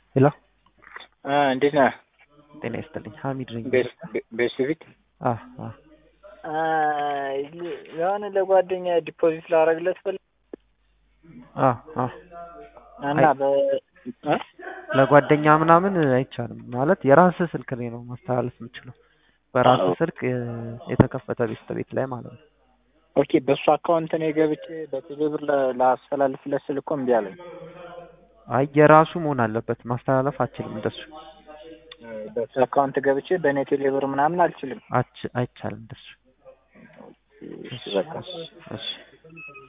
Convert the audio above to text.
ሄሎ እንዴት ነህ? ጤና ይስጥልኝ። ሀሚድ ነኝ። ቤስቪት አ አ የሆነ ለጓደኛ ዲፖዚት ላደርግለት ፈልግ አ አ እና ለጓደኛ ምናምን አይቻልም ማለት የራስህ ስልክ ላይ ነው ማስተላለፍ የምችለው በራስህ ስልክ የተከፈተ ቤት ላይ ማለት ነው። ኦኬ በሱ አካውንት ነው ገብቼ በቴሌብር ላስተላልፍለት ስል እኮ እምቢ አለኝ። አይ የራሱ መሆን አለበት። ማስተላለፍ አችልም እንደሱ። በሱ አካውንት ገብቼ በኔ ቴሌብር ምናምን አልችልም። አይቻልም እንደሱ። እሺ በቃ እሺ